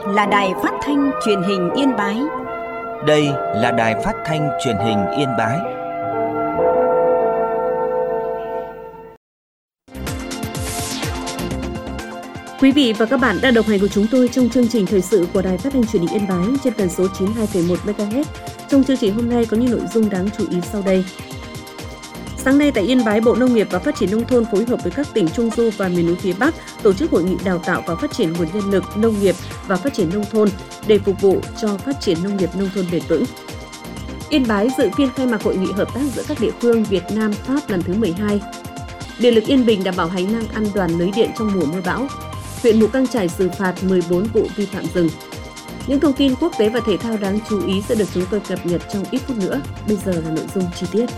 là Đài Phát thanh Truyền hình Yên Bái. Đây là Đài Phát thanh Truyền hình Yên Bái. Quý vị và các bạn đang đồng hành cùng chúng tôi trong chương trình thời sự của Đài Phát thanh Truyền hình Yên Bái trên tần số 92,1 MHz. Trong chương trình hôm nay có những nội dung đáng chú ý sau đây. Sáng nay tại Yên Bái, Bộ Nông nghiệp và Phát triển Nông thôn phối hợp với các tỉnh Trung Du và miền núi phía Bắc tổ chức hội nghị đào tạo và phát triển nguồn nhân lực nông nghiệp và phát triển nông thôn để phục vụ cho phát triển nông nghiệp nông thôn bền vững. Yên Bái dự phiên khai mạc hội nghị hợp tác giữa các địa phương Việt Nam Pháp lần thứ 12. Điện lực Yên Bình đảm bảo hành lang an toàn lưới điện trong mùa mưa bão. Huyện Mù Cang Chải xử phạt 14 vụ vi phạm rừng. Những thông tin quốc tế và thể thao đáng chú ý sẽ được chúng tôi cập nhật trong ít phút nữa. Bây giờ là nội dung chi tiết.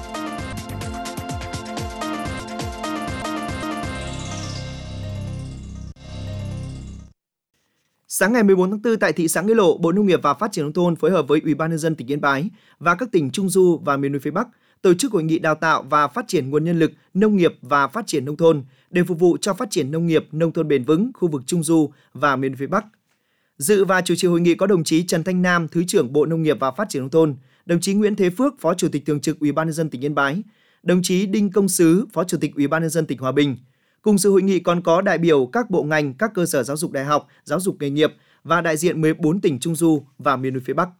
Sáng ngày 14 tháng 4 tại thị xã Nghĩa Lộ, Bộ Nông nghiệp và Phát triển Nông thôn phối hợp với Ủy ban nhân dân tỉnh Yên Bái và các tỉnh Trung Du và miền núi phía Bắc tổ chức hội nghị đào tạo và phát triển nguồn nhân lực nông nghiệp và phát triển nông thôn để phục vụ cho phát triển nông nghiệp nông thôn bền vững khu vực Trung Du và miền núi phía Bắc. Dự và chủ trì hội nghị có đồng chí Trần Thanh Nam, Thứ trưởng Bộ Nông nghiệp và Phát triển Nông thôn, đồng chí Nguyễn Thế Phước, Phó Chủ tịch Thường trực Ủy ban nhân dân tỉnh Yên Bái, đồng chí Đinh Công Sứ, Phó Chủ tịch Ủy ban nhân dân tỉnh Hòa Bình. Cùng dự hội nghị còn có đại biểu các bộ ngành, các cơ sở giáo dục đại học, giáo dục nghề nghiệp và đại diện 14 tỉnh Trung Du và miền núi phía Bắc.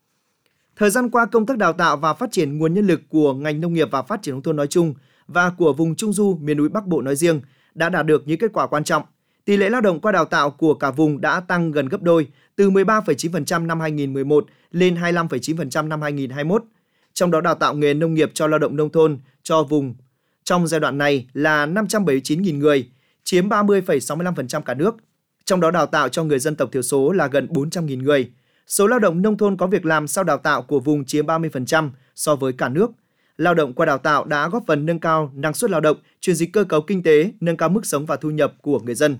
Thời gian qua, công tác đào tạo và phát triển nguồn nhân lực của ngành nông nghiệp và phát triển nông thôn nói chung và của vùng Trung Du, miền núi Bắc Bộ nói riêng đã đạt được những kết quả quan trọng. Tỷ lệ lao động qua đào tạo của cả vùng đã tăng gần gấp đôi, từ 13,9% năm 2011 lên 25,9% năm 2021. Trong đó đào tạo nghề nông nghiệp cho lao động nông thôn cho vùng trong giai đoạn này là 579.000 người, chiếm 30,65% cả nước. Trong đó đào tạo cho người dân tộc thiểu số là gần 400.000 người. Số lao động nông thôn có việc làm sau đào tạo của vùng chiếm 30% so với cả nước. Lao động qua đào tạo đã góp phần nâng cao năng suất lao động, chuyển dịch cơ cấu kinh tế, nâng cao mức sống và thu nhập của người dân.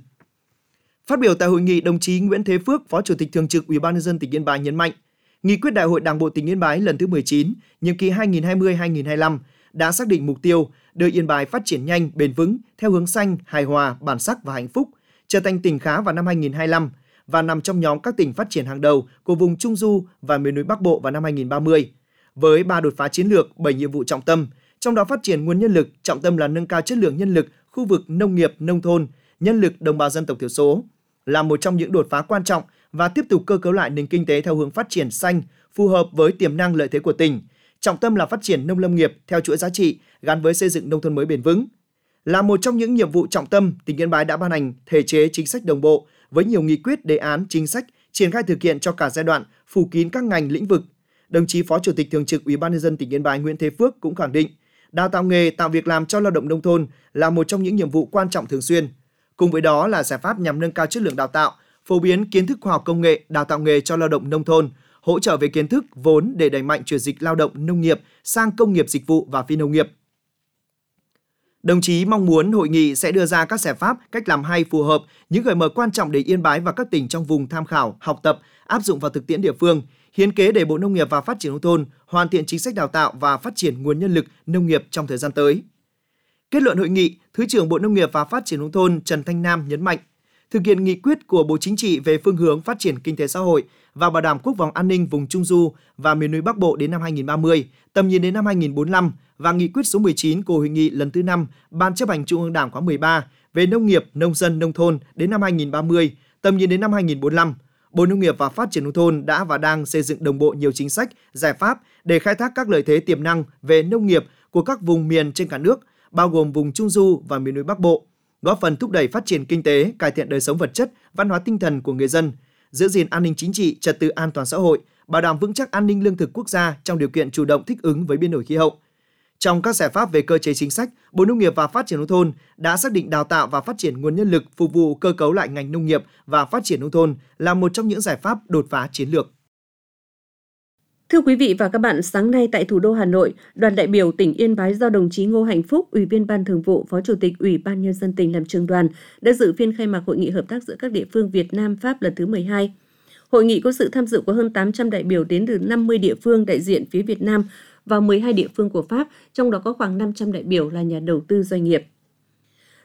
Phát biểu tại hội nghị, đồng chí Nguyễn Thế Phước, Phó Chủ tịch Thường trực Ủy ban nhân dân tỉnh Yên Bái nhấn mạnh, Nghị quyết Đại hội Đảng bộ tỉnh Yên Bái lần thứ 19, nhiệm kỳ 2020-2025 đã xác định mục tiêu đưa Yên Bái phát triển nhanh, bền vững theo hướng xanh, hài hòa, bản sắc và hạnh phúc, trở thành tỉnh khá vào năm 2025 và nằm trong nhóm các tỉnh phát triển hàng đầu của vùng Trung Du và miền núi Bắc Bộ vào năm 2030. Với 3 đột phá chiến lược, 7 nhiệm vụ trọng tâm, trong đó phát triển nguồn nhân lực, trọng tâm là nâng cao chất lượng nhân lực khu vực nông nghiệp, nông thôn, nhân lực đồng bào dân tộc thiểu số, là một trong những đột phá quan trọng và tiếp tục cơ cấu lại nền kinh tế theo hướng phát triển xanh, phù hợp với tiềm năng lợi thế của tỉnh. Trọng tâm là phát triển nông lâm nghiệp theo chuỗi giá trị gắn với xây dựng nông thôn mới bền vững. Là một trong những nhiệm vụ trọng tâm, tỉnh Yên Bái đã ban hành thể chế chính sách đồng bộ với nhiều nghị quyết, đề án, chính sách triển khai thực hiện cho cả giai đoạn, phủ kín các ngành lĩnh vực. Đồng chí Phó Chủ tịch Thường trực Ủy ban nhân dân tỉnh Yên Bái Nguyễn Thế Phước cũng khẳng định, đào tạo nghề, tạo việc làm cho lao động nông thôn là một trong những nhiệm vụ quan trọng thường xuyên. Cùng với đó là giải pháp nhằm nâng cao chất lượng đào tạo, phổ biến kiến thức khoa học công nghệ, đào tạo nghề cho lao động nông thôn, hỗ trợ về kiến thức, vốn để đẩy mạnh chuyển dịch lao động nông nghiệp sang công nghiệp dịch vụ và phi nông nghiệp. Đồng chí mong muốn hội nghị sẽ đưa ra các giải pháp, cách làm hay phù hợp, những gợi mở quan trọng để Yên Bái và các tỉnh trong vùng tham khảo, học tập, áp dụng vào thực tiễn địa phương, hiến kế để Bộ Nông nghiệp và Phát triển Nông thôn hoàn thiện chính sách đào tạo và phát triển nguồn nhân lực nông nghiệp trong thời gian tới. Kết luận hội nghị, Thứ trưởng Bộ Nông nghiệp và Phát triển Nông thôn Trần Thanh Nam nhấn mạnh, thực hiện nghị quyết của Bộ Chính trị về phương hướng phát triển kinh tế xã hội và bảo đảm quốc phòng an ninh vùng Trung Du và miền núi Bắc Bộ đến năm 2030, tầm nhìn đến năm 2045 và nghị quyết số 19 của Hội nghị lần thứ 5 Ban Chấp hành Trung ương Đảng khóa 13 về nông nghiệp, nông dân, nông thôn đến năm 2030, tầm nhìn đến năm 2045, Bộ Nông nghiệp và Phát triển Nông thôn đã và đang xây dựng đồng bộ nhiều chính sách, giải pháp để khai thác các lợi thế tiềm năng về nông nghiệp của các vùng miền trên cả nước, bao gồm vùng Trung Du và miền núi Bắc Bộ, góp phần thúc đẩy phát triển kinh tế, cải thiện đời sống vật chất, văn hóa tinh thần của người dân, giữ gìn an ninh chính trị, trật tự an toàn xã hội, bảo đảm vững chắc an ninh lương thực quốc gia trong điều kiện chủ động thích ứng với biến đổi khí hậu. Trong các giải pháp về cơ chế chính sách, Bộ Nông nghiệp và Phát triển Nông thôn đã xác định đào tạo và phát triển nguồn nhân lực phục vụ cơ cấu lại ngành nông nghiệp và phát triển nông thôn là một trong những giải pháp đột phá chiến lược. Thưa quý vị và các bạn, sáng nay tại thủ đô Hà Nội, đoàn đại biểu tỉnh Yên Bái do đồng chí Ngô Hạnh Phúc, Ủy viên Ban Thường vụ, Phó Chủ tịch Ủy ban nhân dân tỉnh làm trưởng đoàn đã dự phiên khai mạc hội nghị hợp tác giữa các địa phương Việt Nam Pháp lần thứ 12. Hội nghị có sự tham dự của hơn 800 đại biểu đến từ 50 địa phương đại diện phía Việt Nam và 12 địa phương của Pháp, trong đó có khoảng 500 đại biểu là nhà đầu tư doanh nghiệp.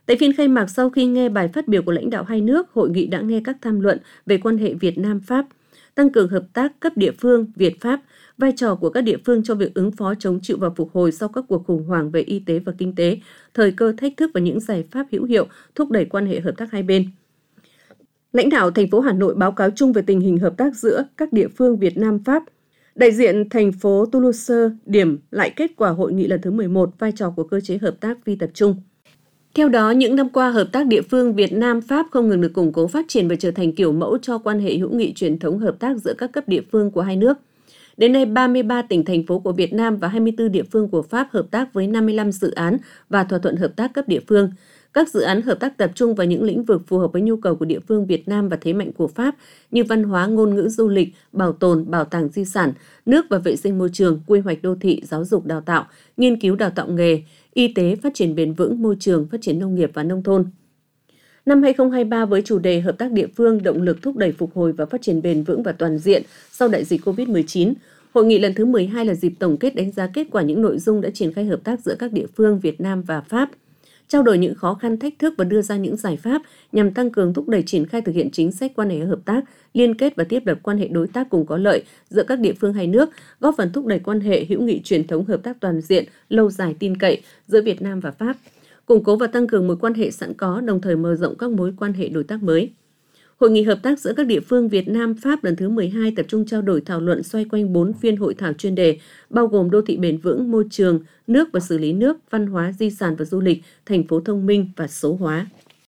Tại phiên khai mạc, sau khi nghe bài phát biểu của lãnh đạo hai nước, hội nghị đã nghe các tham luận về quan hệ Việt Nam-Pháp, tăng cường hợp tác cấp địa phương Việt-Pháp, vai trò của các địa phương trong việc ứng phó, chống chịu và phục hồi sau các cuộc khủng hoảng về y tế và kinh tế, thời cơ, thách thức và những giải pháp hữu hiệu thúc đẩy quan hệ hợp tác hai bên. Lãnh đạo thành phố Hà Nội báo cáo chung về tình hình hợp tác giữa các địa phương Việt Nam-Pháp. Đại diện thành phố Toulouse điểm lại kết quả hội nghị lần thứ 11, vai trò của cơ chế hợp tác phi tập trung. Theo đó, những năm qua, hợp tác địa phương Việt Nam-Pháp không ngừng được củng cố, phát triển và trở thành kiểu mẫu cho quan hệ hữu nghị truyền thống hợp tác giữa các cấp địa phương của hai nước. Đến nay, 33 tỉnh, thành phố của Việt Nam và 24 địa phương của Pháp hợp tác với 55 dự án và thỏa thuận hợp tác cấp địa phương. Các dự án hợp tác tập trung vào những lĩnh vực phù hợp với nhu cầu của địa phương Việt Nam và thế mạnh của Pháp như văn hóa, ngôn ngữ, du lịch, bảo tồn, bảo tàng di sản, nước và vệ sinh môi trường, quy hoạch đô thị, giáo dục đào tạo, nghiên cứu đào tạo nghề, y tế, phát triển bền vững, môi trường, phát triển nông nghiệp và nông thôn. Năm 2023 với chủ đề Hợp tác địa phương, động lực thúc đẩy phục hồi và phát triển bền vững và toàn diện sau đại dịch COVID-19, hội nghị lần thứ 12 là dịp tổng kết đánh giá kết quả những nội dung đã triển khai hợp tác giữa các địa phương Việt Nam và Pháp, trao đổi những khó khăn, thách thức và đưa ra những giải pháp nhằm tăng cường thúc đẩy triển khai thực hiện chính sách quan hệ hợp tác, liên kết và thiết lập quan hệ đối tác cùng có lợi giữa các địa phương hai nước, góp phần thúc đẩy quan hệ hữu nghị truyền thống hợp tác toàn diện, lâu dài tin cậy giữa Việt Nam và Pháp, củng cố và tăng cường mối quan hệ sẵn có, đồng thời mở rộng các mối quan hệ đối tác mới. Hội nghị hợp tác giữa các địa phương Việt Nam-Pháp lần thứ 12 tập trung trao đổi thảo luận xoay quanh 4 phiên hội thảo chuyên đề, bao gồm đô thị bền vững, môi trường, nước và xử lý nước, văn hóa, di sản và du lịch, thành phố thông minh và số hóa.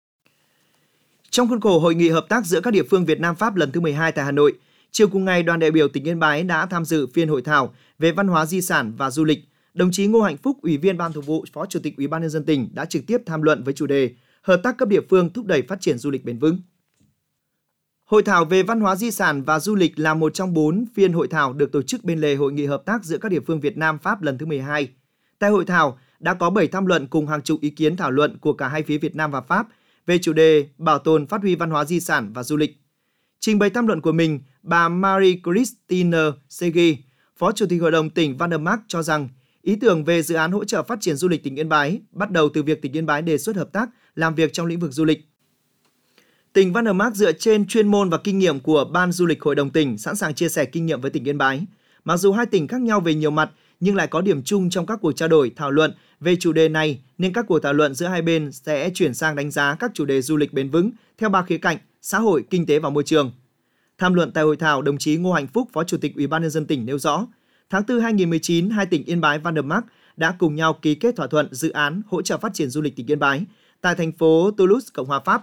Trong khuôn khổ Hội nghị hợp tác giữa các địa phương Việt Nam-Pháp lần thứ 12 tại Hà Nội, chiều cùng ngày, đoàn đại biểu tỉnh Yên Bái đã tham dự phiên hội thảo về văn hóa, di sản và du lịch. Đồng chí Ngô Hạnh Phúc, Ủy viên Ban Thường vụ, Phó Chủ tịch Ủy ban Nhân dân tỉnh đã trực tiếp tham luận với chủ đề Hợp tác cấp địa phương thúc đẩy phát triển du lịch bền vững. Hội thảo về văn hóa, di sản và du lịch là một trong 4 phiên hội thảo được tổ chức bên lề Hội nghị hợp tác giữa các địa phương Việt Nam-Pháp lần thứ 12. Tại hội thảo đã có 7 tham luận cùng hàng chục ý kiến thảo luận của cả hai phía Việt Nam và Pháp về chủ đề bảo tồn, phát huy văn hóa, di sản và du lịch. Trình bày tham luận của mình, bà Marie-Christine Segui, Phó Chủ tịch Hội đồng tỉnh Van der Mark cho rằng ý tưởng về dự án hỗ trợ phát triển du lịch tỉnh Yên Bái bắt đầu từ việc tỉnh Yên Bái đề xuất hợp tác làm việc trong lĩnh vực du lịch. Tỉnh Van der Mark dựa trên chuyên môn và kinh nghiệm của Ban Du lịch Hội đồng tỉnh sẵn sàng chia sẻ kinh nghiệm với tỉnh Yên Bái. Mặc dù hai tỉnh khác nhau về nhiều mặt nhưng lại có điểm chung trong các cuộc trao đổi, thảo luận về chủ đề này nên các cuộc thảo luận giữa hai bên sẽ chuyển sang đánh giá các chủ đề du lịch bền vững theo 3 khía cạnh: xã hội, kinh tế và môi trường. Tham luận tại hội thảo, đồng chí Ngô Hạnh Phúc, Phó Chủ tịch Ủy ban Nhân dân tỉnh nêu rõ, tháng 4 2019, hai tỉnh Yên Bái, Van der Mark đã cùng nhau ký kết thỏa thuận dự án hỗ trợ phát triển du lịch tỉnh Yên Bái tại thành phố Toulouse, Cộng hòa Pháp.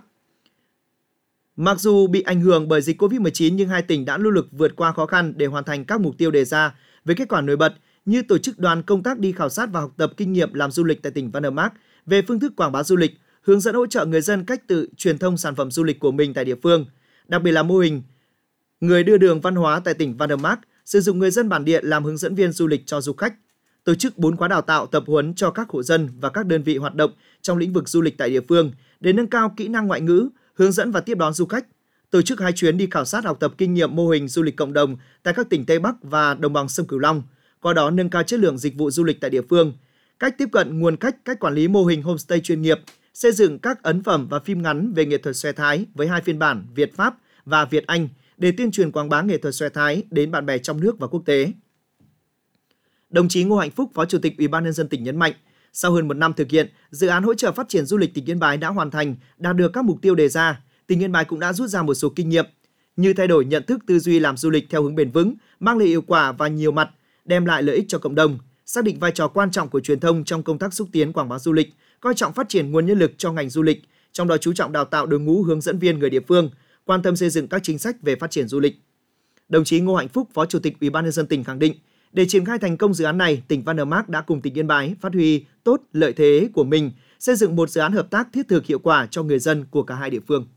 Mặc dù bị ảnh hưởng bởi dịch COVID-19 nhưng hai tỉnh đã nỗ lực vượt qua khó khăn để hoàn thành các mục tiêu đề ra với kết quả nổi bật như tổ chức đoàn công tác đi khảo sát và học tập kinh nghiệm làm du lịch tại tỉnh Van der Mark về phương thức quảng bá du lịch, hướng dẫn hỗ trợ người dân cách tự truyền thông sản phẩm du lịch của mình tại địa phương. Đặc biệt là mô hình người đưa đường văn hóa tại tỉnh Van der Mark, sử dụng người dân bản địa làm hướng dẫn viên du lịch cho du khách. Tổ chức 4 khóa đào tạo tập huấn cho các hộ dân và các đơn vị hoạt động trong lĩnh vực du lịch tại địa phương để nâng cao kỹ năng ngoại ngữ, hướng dẫn và tiếp đón du khách. Tổ chức 2 chuyến đi khảo sát học tập kinh nghiệm mô hình du lịch cộng đồng tại các tỉnh Tây Bắc và đồng bằng sông Cửu Long, qua đó nâng cao chất lượng dịch vụ du lịch tại địa phương, cách tiếp cận nguồn khách, cách quản lý mô hình homestay chuyên nghiệp, xây dựng các ấn phẩm và phim ngắn về nghệ thuật xòe Thái với 2 phiên bản Việt-Pháp và Việt-Anh để tuyên truyền quảng bá nghệ thuật xòe Thái đến bạn bè trong nước và quốc tế. Đồng chí Ngô Hạnh Phúc, Phó Chủ tịch Ủy ban Nhân dân tỉnh nhấn mạnh, sau hơn 1 năm thực hiện, dự án hỗ trợ phát triển du lịch tỉnh Yên Bái đã hoàn thành, đạt được các mục tiêu đề ra. Tỉnh Yên Bái cũng đã rút ra một số kinh nghiệm như thay đổi nhận thức tư duy làm du lịch theo hướng bền vững, mang lại hiệu quả và nhiều mặt, đem lại lợi ích cho cộng đồng, xác định vai trò quan trọng của truyền thông trong công tác xúc tiến quảng bá du lịch, coi trọng phát triển nguồn nhân lực cho ngành du lịch, trong đó chú trọng đào tạo đội ngũ hướng dẫn viên người địa phương, quan tâm xây dựng các chính sách về phát triển du lịch. Đồng chí Ngô Hạnh Phúc, Phó Chủ tịch Ủy ban Nhân dân tỉnh khẳng định, để triển khai thành công dự án này, tỉnh Van der Mark đã cùng tỉnh Yên Bái phát huy tốt lợi thế của mình, xây dựng một dự án hợp tác thiết thực hiệu quả cho người dân của cả hai địa phương.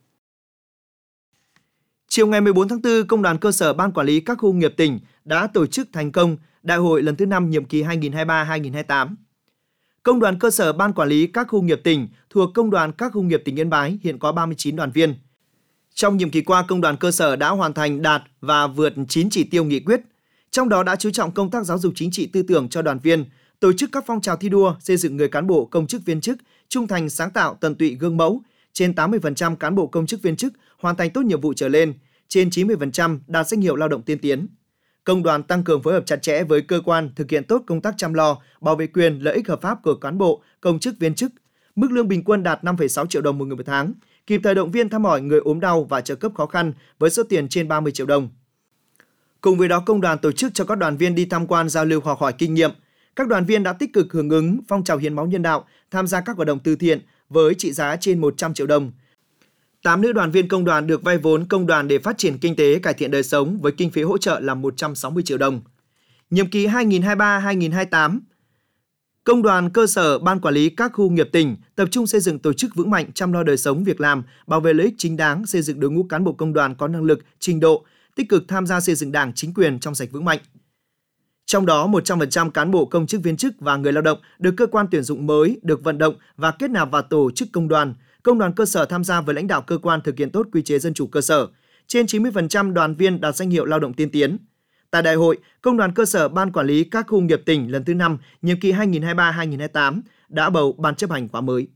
Chiều ngày 14 tháng 4, Công đoàn cơ sở Ban Quản lý các khu công nghiệp tỉnh đã tổ chức thành công Đại hội lần thứ 5 nhiệm kỳ 2023-2028. Công đoàn cơ sở Ban Quản lý các khu công nghiệp tỉnh thuộc Công đoàn các khu công nghiệp tỉnh Yên Bái hiện có 39 đoàn viên. Trong nhiệm kỳ qua, Công đoàn cơ sở đã hoàn thành đạt và vượt 9 chỉ tiêu nghị quyết. Trong đó đã chú trọng công tác giáo dục chính trị tư tưởng cho đoàn viên, tổ chức các phong trào thi đua xây dựng người cán bộ công chức viên chức trung thành, sáng tạo, tận tụy, gương mẫu. Trên 80% cán bộ công chức viên chức hoàn thành tốt nhiệm vụ trở lên, trên 90% đạt danh hiệu lao động tiên tiến. Công đoàn tăng cường phối hợp chặt chẽ với cơ quan thực hiện tốt công tác chăm lo, bảo vệ quyền, lợi ích hợp pháp của cán bộ, công chức viên chức. Mức lương bình quân đạt 5,6 triệu đồng một người một tháng, kịp thời động viên thăm hỏi người ốm đau và trợ cấp khó khăn với số tiền trên 30 triệu đồng. Cùng với đó, công đoàn tổ chức cho các đoàn viên đi tham quan giao lưu học hỏi kinh nghiệm. Các đoàn viên đã tích cực hưởng ứng phong trào hiến máu nhân đạo, tham gia các hoạt động từ thiện với trị giá trên 100 triệu đồng. 8 nữ đoàn viên công đoàn được vay vốn công đoàn để phát triển kinh tế, cải thiện đời sống với kinh phí hỗ trợ là 160 triệu đồng. Nhiệm kỳ 2023-2028, Công đoàn cơ sở, ban quản lý các khu nghiệp tỉnh tập trung xây dựng tổ chức vững mạnh, chăm lo đời sống, việc làm, bảo vệ lợi ích chính đáng, xây dựng đội ngũ cán bộ công đoàn có năng lực, trình độ, tích cực tham gia xây dựng Đảng, chính quyền trong sạch vững mạnh. Trong đó, 100% cán bộ công chức viên chức và người lao động được cơ quan tuyển dụng mới được vận động và kết nạp vào tổ chức công đoàn cơ sở tham gia với lãnh đạo cơ quan thực hiện tốt quy chế dân chủ cơ sở. Trên 90% đoàn viên đạt danh hiệu lao động tiên tiến. Tại đại hội, Công đoàn cơ sở ban quản lý các khu nghiệp tỉnh lần thứ 5, nhiệm kỳ 2023-2028 đã bầu ban chấp hành khóa mới.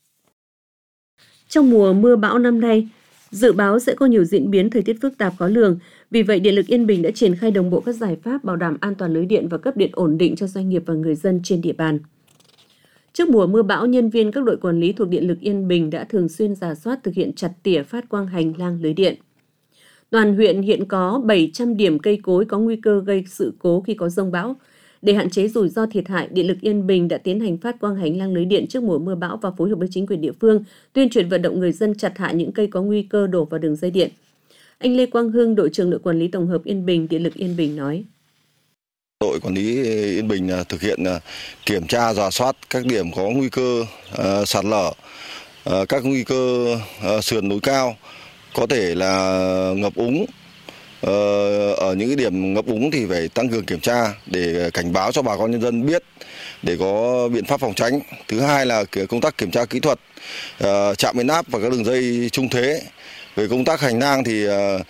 Trong mùa mưa bão năm nay, dự báo sẽ có nhiều diễn biến thời tiết phức tạp khó lường. Vì vậy, Điện lực Yên Bình đã triển khai đồng bộ các giải pháp bảo đảm an toàn lưới điện và cấp điện ổn định cho doanh nghiệp và người dân trên địa bàn. Trước mùa mưa bão, nhân viên các đội quản lý thuộc Điện lực Yên Bình đã thường xuyên rà soát thực hiện chặt tỉa phát quang hành lang lưới điện. Toàn huyện hiện có 700 điểm cây cối có nguy cơ gây sự cố khi có dông bão. Để hạn chế rủi ro thiệt hại, Điện lực Yên Bình đã tiến hành phát quang hành lang lưới điện trước mùa mưa bão và phối hợp với chính quyền địa phương, tuyên truyền vận động người dân chặt hạ những cây có nguy cơ đổ vào đường dây điện. Anh Lê Quang Hưng, đội trưởng đội quản lý tổng hợp Yên Bình, Điện lực Yên Bình nói. Đội quản lý Yên Bình thực hiện kiểm tra, rà soát các điểm có nguy cơ sạt lở, các nguy cơ sườn núi cao, có thể là ngập úng. Ở những cái điểm ngập úng thì phải tăng cường kiểm tra để cảnh báo cho bà con nhân dân biết để có biện pháp phòng tránh. Thứ hai là công tác kiểm tra kỹ thuật, trạm biến áp và các đường dây trung thế. Về công tác hành lang thì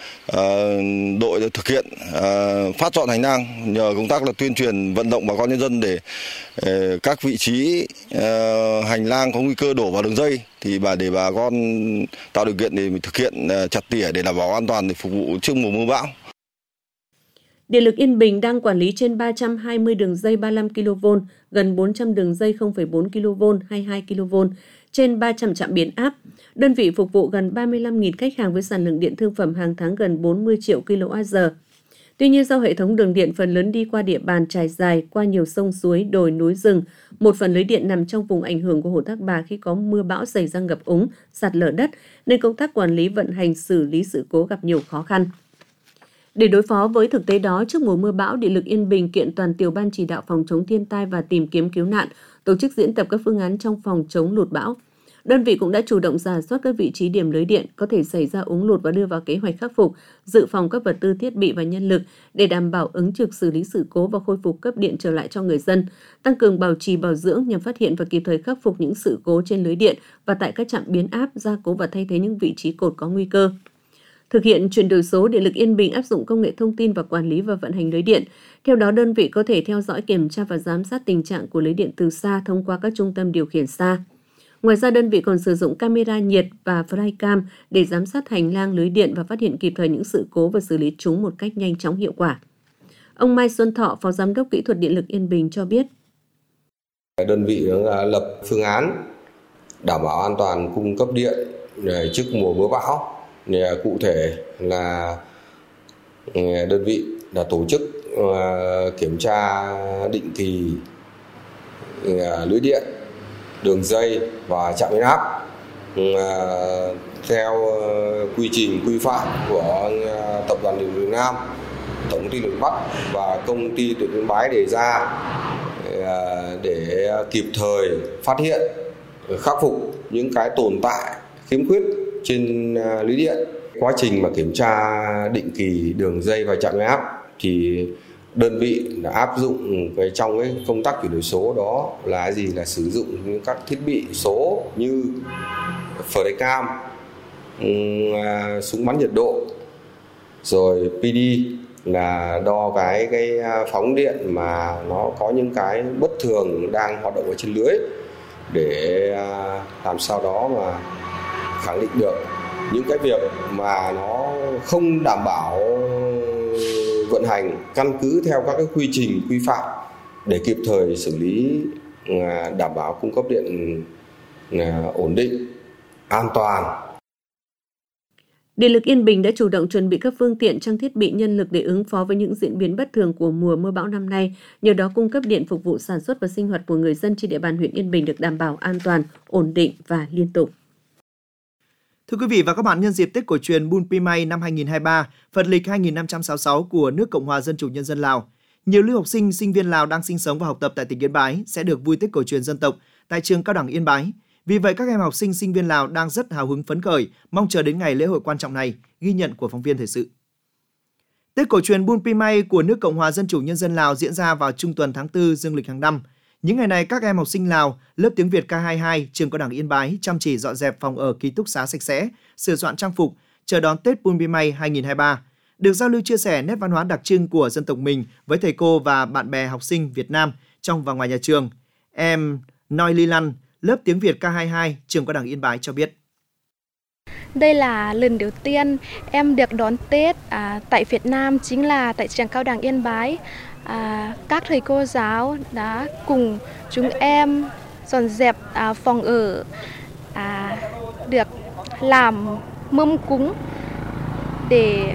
đội thực hiện phát dọn hành lang nhờ công tác là tuyên truyền vận động bà con nhân dân để các vị trí hành lang có nguy cơ đổ vào đường dây thì để bà con tạo điều kiện để mình thực hiện chặt tỉa để đảm bảo an toàn để phục vụ trước mùa mưa bão. Điện lực Yên Bình đang quản lý trên 320 đường dây 35 kV, gần 400 đường dây 0,4 kV, 22 kV, trên 300 trạm biến áp. Đơn vị phục vụ gần 35.000 khách hàng với sản lượng điện thương phẩm hàng tháng gần 40 triệu kWh. Tuy nhiên, do hệ thống đường điện phần lớn đi qua địa bàn trải dài, qua nhiều sông suối, đồi, núi, rừng, một phần lưới điện nằm trong vùng ảnh hưởng của Hồ Thác Bà khi có mưa bão xảy ra ngập úng, sạt lở đất, nên công tác quản lý, vận hành, xử lý sự cố gặp nhiều khó khăn. Để đối phó với thực tế đó, trước mùa mưa bão, Điện lực Yên Bình kiện toàn tiểu ban chỉ đạo phòng chống thiên tai và tìm kiếm cứu nạn, tổ chức diễn tập các phương án trong phòng chống lụt bão. Đơn vị cũng đã chủ động rà soát các vị trí điểm lưới điện có thể xảy ra úng lụt và đưa vào kế hoạch khắc phục, dự phòng các vật tư thiết bị và nhân lực để đảm bảo ứng trực xử lý sự cố và khôi phục cấp điện trở lại cho người dân, tăng cường bảo trì bảo dưỡng nhằm phát hiện và kịp thời khắc phục những sự cố trên lưới điện và tại các trạm biến áp, gia cố và thay thế những vị trí cột có nguy cơ. Thực hiện chuyển đổi số, Điện lực Yên Bình áp dụng công nghệ thông tin và quản lý và vận hành lưới điện. Theo đó, đơn vị có thể theo dõi, kiểm tra và giám sát tình trạng của lưới điện từ xa thông qua các trung tâm điều khiển xa. Ngoài ra, đơn vị còn sử dụng camera nhiệt và flycam để giám sát hành lang lưới điện và phát hiện kịp thời những sự cố và xử lý chúng một cách nhanh chóng hiệu quả. Ông Mai Xuân Thọ, Phó Giám đốc Kỹ thuật Điện lực Yên Bình cho biết. Đơn vị đã lập phương án đảm bảo an toàn cung cấp điện trước mùa mưa bão. Cụ thể là đơn vị đã tổ chức kiểm tra định kỳ lưới điện, đường dây và trạm biến áp theo quy trình quy phạm của Tập đoàn Điện lực Việt Nam, Tổng công ty Điện lực Bắc và Công ty Điện lực Yên Bái đề ra để kịp thời phát hiện, khắc phục những cái tồn tại, khiếm khuyết trên lưới điện. Quá trình mà kiểm tra định kỳ đường dây và trạm biến áp thì đơn vị đã áp dụng trong cái công tác chuyển đổi số đó là gì, là sử dụng những các thiết bị số như flycam, súng bắn nhiệt độ, rồi PD là đo cái phóng điện mà nó có những cái bất thường đang hoạt động ở trên lưới để làm sao đó mà khẳng định được những cái việc mà nó không đảm bảo vận hành, căn cứ theo các cái quy trình quy phạm để kịp thời xử lý, đảm bảo cung cấp điện ổn định, an toàn. Điện lực Yên Bình đã chủ động chuẩn bị các phương tiện, trang thiết bị, nhân lực để ứng phó với những diễn biến bất thường của mùa mưa bão năm nay, nhờ đó cung cấp điện phục vụ sản xuất và sinh hoạt của người dân trên địa bàn huyện Yên Bình được đảm bảo an toàn, ổn định và liên tục. Thưa quý vị và các bạn, nhân dịp Tết cổ truyền Bun Pimay năm 2023, Phật lịch 2566 của nước Cộng hòa Dân chủ Nhân dân Lào, nhiều lưu học sinh, sinh viên Lào đang sinh sống và học tập tại tỉnh Yên Bái sẽ được vui Tết cổ truyền dân tộc tại trường Cao đẳng Yên Bái. Vì vậy, các em học sinh, sinh viên Lào đang rất hào hứng phấn khởi, mong chờ đến ngày lễ hội quan trọng này, ghi nhận của phóng viên thời sự. Tết cổ truyền Bun Pimay của nước Cộng hòa Dân chủ Nhân dân Lào diễn ra vào trung tuần tháng 4 dương lịch hàng năm. Những ngày này, các em học sinh Lào, lớp tiếng Việt K22, trường Cao đẳng Yên Bái chăm chỉ dọn dẹp phòng ở ký túc xá sạch sẽ, sửa soạn trang phục, chờ đón Tết Bun Pimay 2023, được giao lưu chia sẻ nét văn hóa đặc trưng của dân tộc mình với thầy cô và bạn bè học sinh Việt Nam trong và ngoài nhà trường. Em Noi Lilan, lớp tiếng Việt K22, trường Cao đẳng Yên Bái cho biết. Đây là lần đầu tiên em được đón Tết tại Việt Nam, chính là tại trường Cao đẳng Yên Bái. Các thầy cô giáo đã cùng chúng em dọn dẹp phòng ở, được làm mâm cúng để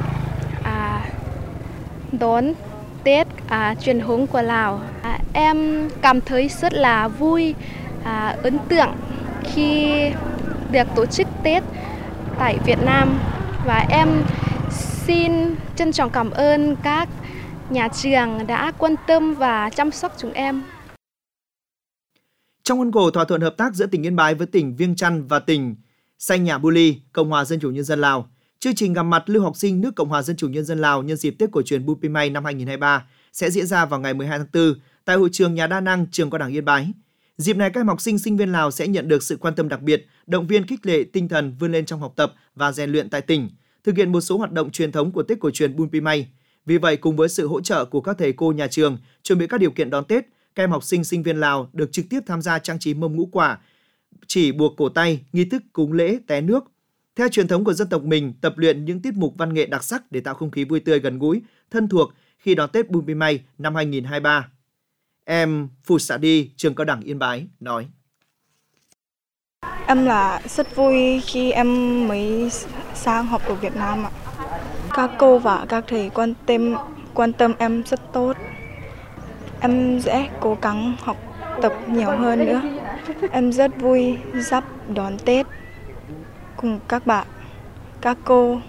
đón Tết truyền thống của Lào. Em cảm thấy rất là vui, ấn tượng khi được tổ chức Tết tại Việt Nam, và em xin trân trọng cảm ơn các nhà trường đã quan tâm và chăm sóc chúng em. Trong khuôn khổ thỏa thuận hợp tác giữa tỉnh Yên Bái với tỉnh Viêng Chăn và tỉnh Sanya-Buli, Cộng hòa Dân chủ Nhân dân Lào, chương trình gặp mặt lưu học sinh nước Cộng hòa Dân chủ Nhân dân Lào nhân dịp Tết cổ truyền Bun Pimay năm 2023 sẽ diễn ra vào ngày 12 tháng 4 tại hội trường Nhà Đa Năng, trường Cao đẳng Yên Bái. Dịp này, các em học sinh, sinh viên Lào sẽ nhận được sự quan tâm đặc biệt, động viên khích lệ tinh thần vươn lên trong học tập và rèn luyện tại tỉnh, thực hiện một số hoạt động truyền thống của Tết cổ truyền Bun Pimay. Vì vậy, cùng với sự hỗ trợ của các thầy cô nhà trường, chuẩn bị các điều kiện đón Tết, các em học sinh, sinh viên Lào được trực tiếp tham gia trang trí mâm ngũ quả, chỉ buộc cổ tay, nghi thức cúng lễ té nước. Theo truyền thống của dân tộc mình, tập luyện những tiết mục văn nghệ đặc sắc để tạo không khí vui tươi gần gũi, thân thuộc khi đón Tết Bun Pimay năm 2023. Em Phù Sạ Đi, trường Cao đẳng Yên Bái nói. Em là rất vui khi em mới sang học ở Việt Nam ạ. Các cô và các thầy quan tâm em rất tốt. Em sẽ cố gắng học tập nhiều hơn nữa. Em rất vui sắp đón Tết cùng các bạn, các cô.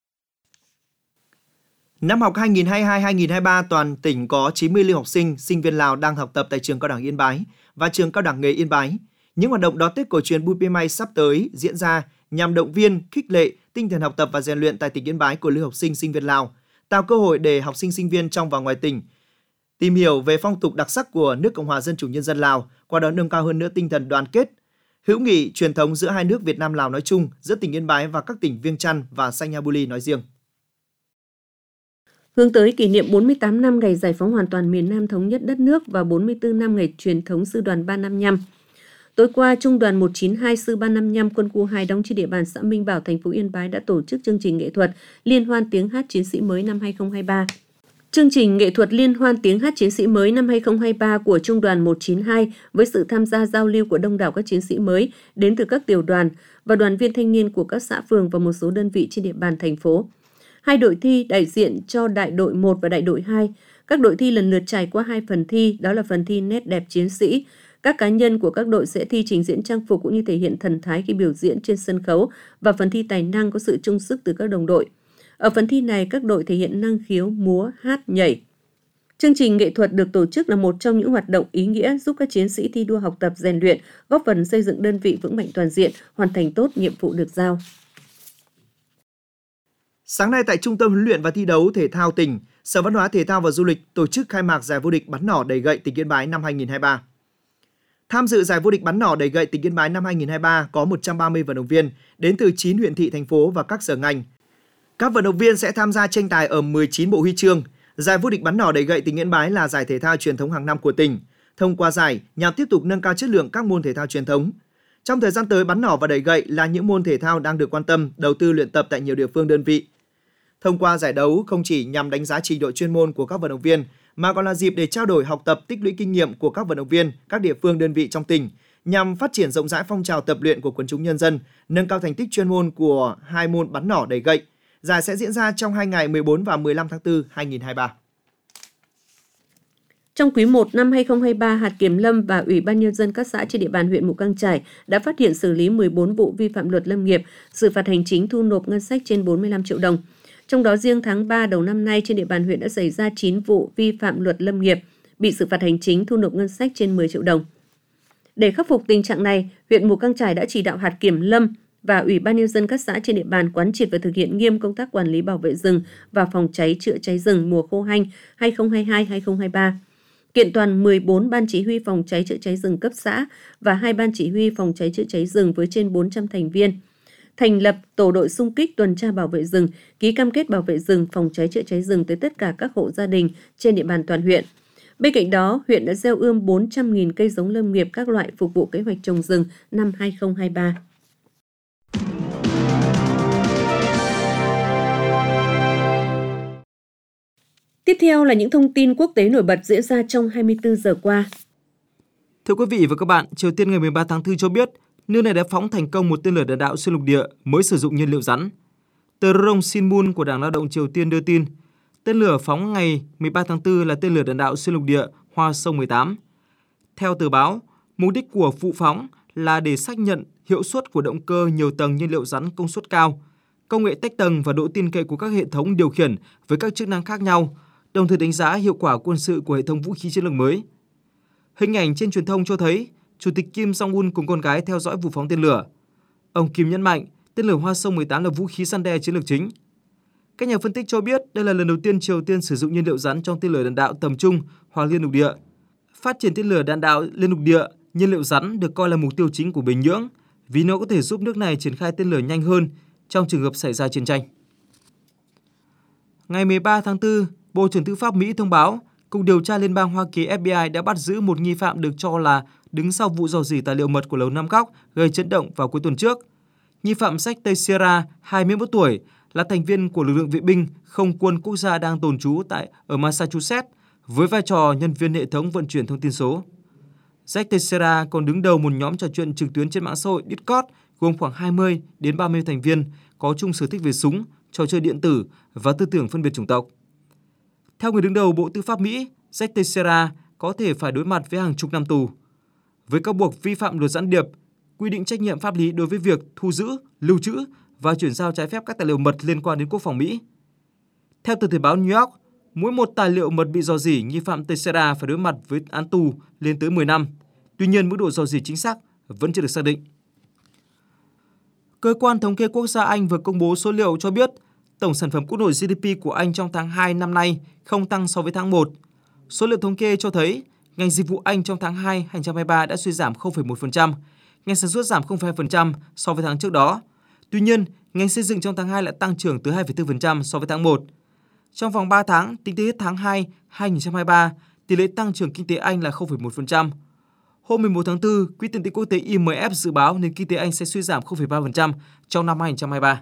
Năm học 2022-2023, toàn tỉnh có 90 lưu học sinh, sinh viên Lào đang học tập tại trường Cao đẳng Yên Bái và trường Cao đẳng nghề Yên Bái. Những hoạt động đón Tết cổ truyền Bun Pimay sắp tới diễn ra nhằm động viên, khích lệ tinh thần học tập và rèn luyện tại tỉnh Yên Bái của lưu học sinh, sinh viên Lào, tạo cơ hội để học sinh, sinh viên trong và ngoài tỉnh tìm hiểu về phong tục đặc sắc của nước Cộng hòa Dân chủ Nhân dân Lào, qua đó nâng cao hơn nữa tinh thần đoàn kết, hữu nghị truyền thống giữa hai nước Việt Nam Lào nói chung, giữa tỉnh Yên Bái và các tỉnh Viêng Chăn và Sanya-Buli nói riêng. Hướng tới kỷ niệm 48 năm ngày giải phóng hoàn toàn miền Nam thống nhất đất nước và 44 năm ngày truyền thống Sư đoàn 355. Tối qua, Trung đoàn 192 Sư 355 Quân khu 2 đóng trên địa bàn xã Minh Bảo, thành phố Yên Bái đã tổ chức chương trình nghệ thuật Liên hoan tiếng hát chiến sĩ mới năm 2023. Chương trình nghệ thuật Liên hoan tiếng hát chiến sĩ mới năm 2023 của Trung đoàn 192 với sự tham gia giao lưu của đông đảo các chiến sĩ mới đến từ các tiểu đoàn và đoàn viên thanh niên của các xã phường và một số đơn vị trên địa bàn thành phố. Hai đội thi đại diện cho đại đội 1 và đại đội 2. Các đội thi lần lượt trải qua 2 phần thi, đó là phần thi nét đẹp chiến sĩ. Các cá nhân của các đội sẽ thi trình diễn trang phục cũng như thể hiện thần thái khi biểu diễn trên sân khấu, và phần thi tài năng có sự chung sức từ các đồng đội. Ở phần thi này, các đội thể hiện năng khiếu múa, hát, nhảy. Chương trình nghệ thuật được tổ chức là một trong những hoạt động ý nghĩa giúp các chiến sĩ thi đua học tập rèn luyện, góp phần xây dựng đơn vị vững mạnh toàn diện, hoàn thành tốt nhiệm vụ được giao. Sáng nay tại Trung tâm huấn luyện và thi đấu thể thao tỉnh, Sở Văn hóa Thể thao và Du lịch tổ chức khai mạc giải vô địch bắn nỏ đẩy gậy tỉnh Yên Bái năm 2023. Tham dự giải vô địch bắn nỏ đẩy gậy tỉnh Yên Bái năm 2023 có 130 vận động viên đến từ 9 huyện thị, thành phố và các sở ngành. Các vận động viên sẽ tham gia tranh tài ở 19 bộ huy chương. Giải vô địch bắn nỏ đẩy gậy tỉnh Yên Bái là giải thể thao truyền thống hàng năm của tỉnh. Thông qua giải nhằm tiếp tục nâng cao chất lượng các môn thể thao truyền thống. Trong thời gian tới, bắn nỏ và đẩy gậy là những môn thể thao đang được quan tâm, đầu tư luyện tập tại nhiều địa phương đơn vị. Thông qua giải đấu không chỉ nhằm đánh giá trình độ chuyên môn của các vận động viên, mà còn là dịp để trao đổi học tập tích lũy kinh nghiệm của các vận động viên, các địa phương đơn vị trong tỉnh, nhằm phát triển rộng rãi phong trào tập luyện của quần chúng nhân dân, nâng cao thành tích chuyên môn của hai môn bắn nỏ đẩy gậy. Giải sẽ diễn ra trong 2 ngày 14 và 15 tháng 4, 2023. Trong quý 1 năm 2023, hạt kiểm lâm và Ủy ban Nhân dân các xã trên địa bàn huyện Mù Cang Chải đã phát hiện xử lý 14 vụ vi phạm luật lâm nghiệp, xử phạt hành chính thu nộp ngân sách trên 45 triệu đồng. Trong đó riêng tháng 3 đầu năm nay trên địa bàn huyện đã xảy ra 9 vụ vi phạm luật lâm nghiệp, bị xử phạt hành chính thu nộp ngân sách trên 10 triệu đồng. Để khắc phục tình trạng này, huyện Mù Cang Chải đã chỉ đạo hạt kiểm lâm và Ủy ban Nhân dân các xã trên địa bàn quán triệt và thực hiện nghiêm công tác quản lý bảo vệ rừng và phòng cháy chữa cháy rừng mùa khô hanh 2022-2023. Kiện toàn 14 ban chỉ huy phòng cháy chữa cháy rừng cấp xã và 2 ban chỉ huy phòng cháy chữa cháy rừng với trên 400 thành viên. Thành lập tổ đội xung kích tuần tra bảo vệ rừng, ký cam kết bảo vệ rừng, phòng cháy chữa cháy rừng tới tất cả các hộ gia đình trên địa bàn toàn huyện. Bên cạnh đó, huyện đã gieo ươm 400.000 cây giống lâm nghiệp các loại phục vụ kế hoạch trồng rừng năm 2023. Tiếp theo là những thông tin quốc tế nổi bật diễn ra trong 24 giờ qua. Thưa quý vị và các bạn, Triều Tiên ngày 13 tháng 4 cho biết nước này đã phóng thành công một tên lửa đạn đạo xuyên lục địa mới sử dụng nhiên liệu rắn. Tờ Rong Sinmun của Đảng Lao động Triều Tiên đưa tin, tên lửa phóng ngày 13 tháng 4 là tên lửa đạn đạo xuyên lục địa Hoa Sông 18. Theo tờ báo, mục đích của vụ phóng là để xác nhận hiệu suất của động cơ nhiều tầng nhiên liệu rắn công suất cao, công nghệ tách tầng và độ tin cậy của các hệ thống điều khiển với các chức năng khác nhau, đồng thời đánh giá hiệu quả quân sự của hệ thống vũ khí chiến lược mới. Hình ảnh trên truyền thông cho thấy Chủ tịch Kim Jong-un cùng con gái theo dõi vụ phóng tên lửa. Ông Kim nhấn mạnh tên lửa Hoa Sông 18 là vũ khí răn đe chiến lược chính. Các nhà phân tích cho biết đây là lần đầu tiên Triều Tiên sử dụng nhiên liệu rắn trong tên lửa đạn đạo tầm trung hoặc liên lục địa. Phát triển tên lửa đạn đạo liên lục địa, nhiên liệu rắn được coi là mục tiêu chính của Bình Nhưỡng vì nó có thể giúp nước này triển khai tên lửa nhanh hơn trong trường hợp xảy ra chiến tranh. Ngày 13 tháng 4, Bộ trưởng Tư pháp Mỹ thông báo Cục Điều tra Liên bang Hoa Kỳ FBI đã bắt giữ một nghi phạm được cho là đứng sau vụ rò rỉ tài liệu mật của Lầu Năm Góc gây chấn động vào cuối tuần trước. Nghi phạm Jack Teixeira, 21 tuổi, là thành viên của lực lượng vệ binh không quân quốc gia đang tồn trú ở Massachusetts với vai trò nhân viên hệ thống vận chuyển thông tin số. Jack Teixeira còn đứng đầu một nhóm trò chuyện trực tuyến trên mạng xã hội Discord gồm khoảng 20 đến 30 thành viên có chung sở thích về súng, trò chơi điện tử và tư tưởng phân biệt chủng tộc. Theo người đứng đầu Bộ Tư pháp Mỹ, Jack Teixeira có thể phải đối mặt với hàng chục năm tù. Với cáo buộc vi phạm luật gián điệp, quy định trách nhiệm pháp lý đối với việc thu giữ, lưu trữ và chuyển giao trái phép các tài liệu mật liên quan đến quốc phòng Mỹ. Theo tờ Thời báo New York, mỗi một tài liệu mật bị rò rỉ, nghi phạm Teixeira phải đối mặt với án tù lên tới 10 năm. Tuy nhiên, mức độ rò rỉ chính xác vẫn chưa được xác định. Cơ quan Thống kê Quốc gia Anh vừa công bố số liệu cho biết tổng sản phẩm quốc nội GDP của Anh trong tháng 2 năm nay không tăng so với tháng 1. Số liệu thống kê cho thấy ngành dịch vụ Anh trong tháng 2 2023 đã suy giảm 0,1%, ngành sản xuất giảm 0,2% so với tháng trước đó. Tuy nhiên, ngành xây dựng trong tháng 2 lại tăng trưởng tới 2,4% so với tháng 1. Trong vòng 3 tháng, tính tới hết tháng 2 2023, tỷ lệ tăng trưởng kinh tế Anh là 0,1%. Hôm 11 tháng 4, Quỹ tiền tệ quốc tế IMF dự báo nền kinh tế Anh sẽ suy giảm 0,3% trong năm 2023.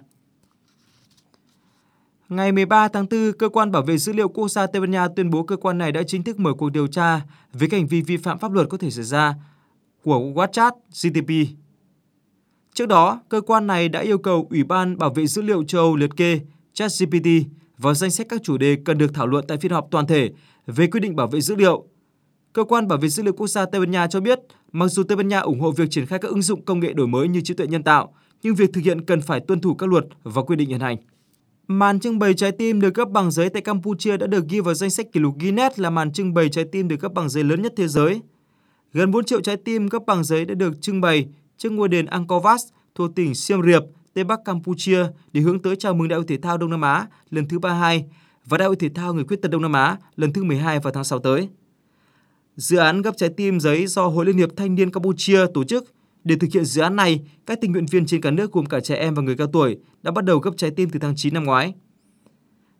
Ngày 13 tháng 4, Cơ quan Bảo vệ Dữ liệu Quốc gia Tây Ban Nha tuyên bố cơ quan này đã chính thức mở cuộc điều tra về hành vi vi phạm pháp luật có thể xảy ra của WhatsApp GTP. Trước đó, cơ quan này đã yêu cầu Ủy ban Bảo vệ Dữ liệu châu Âu liệt kê ChatGPT vào danh sách các chủ đề cần được thảo luận tại phiên họp toàn thể về quy định bảo vệ dữ liệu. Cơ quan Bảo vệ Dữ liệu Quốc gia Tây Ban Nha cho biết, mặc dù Tây Ban Nha ủng hộ việc triển khai các ứng dụng công nghệ đổi mới như trí tuệ nhân tạo, nhưng việc thực hiện cần phải tuân thủ các luật và quy định hiện hành. Màn trưng bày trái tim được cấp bằng giấy tại Campuchia đã được ghi vào danh sách kỷ lục Guinness là màn trưng bày trái tim được cấp bằng giấy lớn nhất thế giới. Gần 4 triệu trái tim cấp bằng giấy đã được trưng bày trước ngôi đền Angkor Wat thuộc tỉnh Siem Reap, Tây Bắc Campuchia để hướng tới chào mừng Đại hội Thể thao Đông Nam Á lần thứ 32 và Đại hội Thể thao Người khuyết tật Đông Nam Á lần thứ 12 vào tháng 6 tới. Dự án gấp trái tim giấy do Hội Liên hiệp Thanh niên Campuchia tổ chức. Để thực hiện dự án này, các tình nguyện viên trên cả nước gồm cả trẻ em và người cao tuổi đã bắt đầu gấp trái tim từ tháng 9 năm ngoái.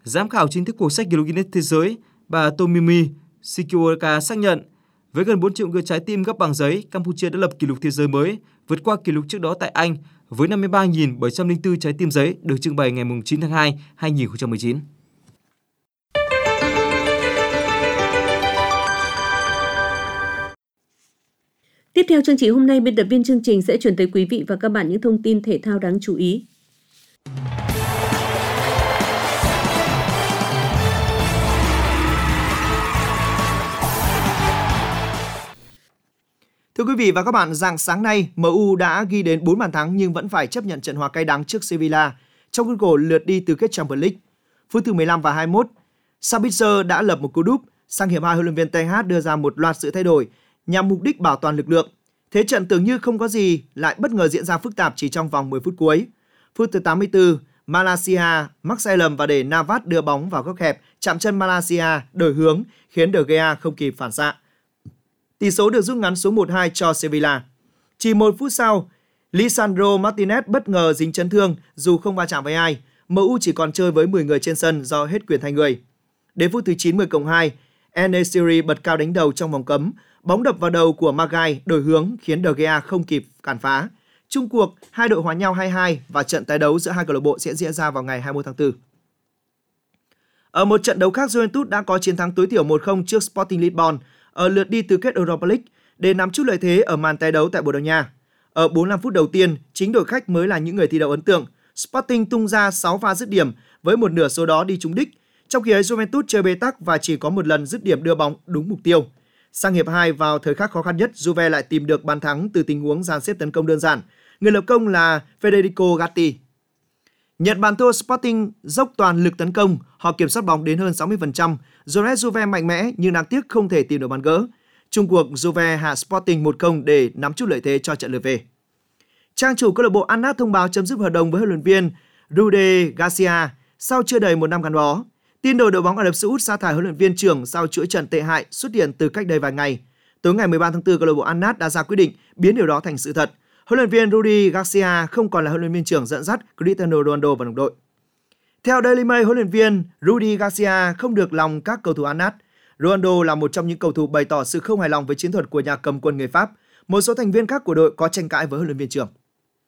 Giám khảo chính thức của sách kỷ lục Guinness Thế giới, bà Tomimi Shikiwaka xác nhận, với gần 4 triệu người trái tim gấp bằng giấy, Campuchia đã lập kỷ lục thế giới mới, vượt qua kỷ lục trước đó tại Anh với 53.704 trái tim giấy được trưng bày ngày 9 tháng 2, 2019. Tiếp theo chương trình hôm nay, biên tập viên chương trình sẽ chuyển tới quý vị và các bạn những thông tin thể thao đáng chú ý. Thưa quý vị và các bạn, rạng sáng nay, MU đã ghi đến 4 bàn thắng nhưng vẫn phải chấp nhận trận hòa cay đắng trước Sevilla trong khuôn khổ lượt đi tứ kết Champions League. Phút thứ 15 và 21, Sabitzer đã lập một cú đúp. Sang hiệp 2, huấn luyện viên Ten Hag đưa ra một loạt sự thay đổi nhằm mục đích bảo toàn lực lượng. Thế trận tưởng như không có gì lại bất ngờ diễn ra phức tạp chỉ trong vòng 10 phút cuối. Phút thứ 84, Malaysia mắc sai lầm và để Navas đưa bóng vào góc hẹp, chạm chân Malaysia đổi hướng khiến De Gea không kịp phản xạ. Tỷ số được rút ngắn xuống 1-2 cho Sevilla. Chỉ 1 phút sau, Lisandro Martinez bất ngờ dính chấn thương dù không va chạm với ai. MU chỉ còn chơi với 10 người trên sân do hết quyền thay người. Đến phút thứ 90+2, En-Nesyri bật cao đánh đầu trong vòng cấm. Bóng đập vào đầu của Magai đổi hướng khiến De Gea không kịp cản phá. Chung cuộc, hai đội hòa nhau 2-2 và trận tái đấu giữa hai câu lạc bộ sẽ diễn ra vào ngày 21 tháng 4. Ở một trận đấu khác, Juventus đã có chiến thắng tối thiểu 1-0 trước Sporting Lisbon ở lượt đi tứ kết Europa League để nắm chút lợi thế ở màn tái đấu tại Bồ Đào Nha. Ở 45 phút đầu tiên, chính đội khách mới là những người thi đấu ấn tượng. Sporting tung ra 6 pha dứt điểm với một nửa số đó đi trúng đích, trong khi ấy Juventus chơi bế tắc và chỉ có một lần dứt điểm đưa bóng đúng mục tiêu. Sang hiệp 2, vào thời khắc khó khăn nhất, Juve lại tìm được bàn thắng từ tình huống dàn xếp tấn công đơn giản. Người lập công là Federico Gatti. Nhận bàn thua, Sporting dốc toàn lực tấn công, họ kiểm soát bóng đến hơn 60%. Juve mạnh mẽ nhưng đáng tiếc không thể tìm được bàn gỡ. Chung cuộc, Juve hạ Sporting 1-0 để nắm chút lợi thế cho trận lượt về. Trang chủ câu lạc bộ Al-Nassr thông báo chấm dứt hợp đồng với huấn luyện viên Rudy Garcia sau chưa đầy một năm gắn bó. Tin đồn đội bóng Ả Rập Xê Út sa thải huấn luyện viên trưởng sau chuỗi trận tệ hại xuất hiện từ cách đây vài ngày. Tối ngày 13 tháng 4, câu lạc bộ Al-Nassr đã ra quyết định biến điều đó thành sự thật. Huấn luyện viên Rudy Garcia không còn là huấn luyện viên trưởng dẫn dắt Cristiano Ronaldo và đồng đội. Theo Daily Mail, huấn luyện viên Rudy Garcia không được lòng các cầu thủ Al-Nassr. Ronaldo là một trong những cầu thủ bày tỏ sự không hài lòng với chiến thuật của nhà cầm quân người Pháp. Một số thành viên khác của đội có tranh cãi với huấn luyện viên trưởng.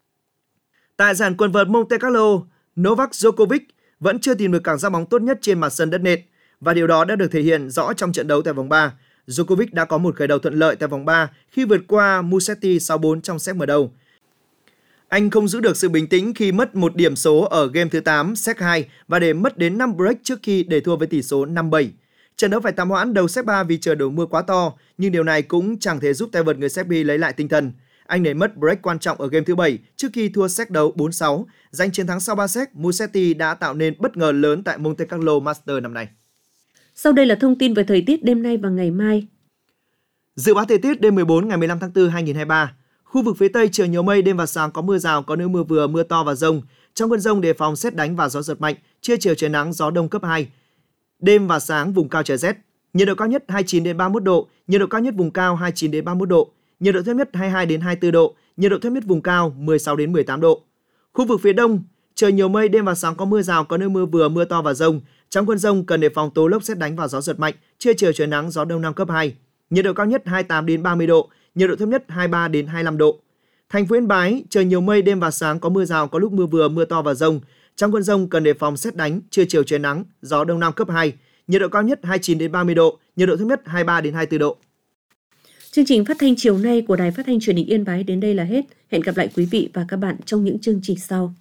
Tại giải quần vợt Monte Carlo, Novak Djokovic vẫn chưa tìm được cảm giác bóng tốt nhất trên mặt sân đất nện và điều đó đã được thể hiện rõ trong trận đấu tại vòng 3. Djokovic đã có một khởi đầu thuận lợi tại vòng 3 khi vượt qua Musetti 6-4 trong set mở đầu. Anh không giữ được sự bình tĩnh khi mất một điểm số ở game thứ 8, set 2 và để mất đến 5 break trước khi để thua với tỷ số 5-7. Trận đấu phải tạm hoãn đầu set 3 vì trời đổ mưa quá to, nhưng điều này cũng chẳng thể giúp tay vợt người Serbia lấy lại tinh thần. Anh để mất break quan trọng ở game thứ 7 trước khi thua set đấu 4-6. Giành chiến thắng sau 3 set, Musetti đã tạo nên bất ngờ lớn tại Monte Carlo Masters năm nay. Sau đây là thông tin về thời tiết đêm nay và ngày mai. Dự báo thời tiết đêm 14 ngày 15 tháng 4 2023. Khu vực phía Tây trời nhiều mây, đêm và sáng có mưa rào, có nơi mưa vừa, mưa to và dông. Trong cơn dông đề phòng sét đánh và gió giật mạnh, trưa chiều trời nắng, gió đông cấp 2. Đêm và sáng vùng cao trời rét. Nhiệt độ cao nhất 29 đến 31 độ, nhiệt độ cao nhất vùng cao 29 đến 31 độ, nhiệt độ thấp nhất 22 đến 24 độ, nhiệt độ thấp nhất vùng cao 16 đến 18 độ. Khu vực phía Đông, trời nhiều mây, đêm và sáng có mưa rào, có nơi mưa vừa, mưa to và dông. Trong cơn dông cần đề phòng tố lốc, sét đánh và gió giật mạnh, trưa chiều trời nắng, gió đông nam cấp 2. Nhiệt độ cao nhất 28 đến 30 độ, nhiệt độ thấp nhất 23 đến 25 độ. Thành phố Yên Bái, trời nhiều mây, đêm và sáng có mưa rào, có lúc mưa vừa, mưa to và dông. Trong cơn dông cần đề phòng sét đánh, trưa chiều trời nắng, gió đông nam cấp 2. Nhiệt độ cao nhất 29 đến 30 độ, nhiệt độ thấp nhất 23 đến 24 độ. Chương trình phát thanh chiều nay của Đài Phát thanh Truyền hình Yên Bái đến đây là hết. Hẹn gặp lại quý vị và các bạn trong những chương trình sau.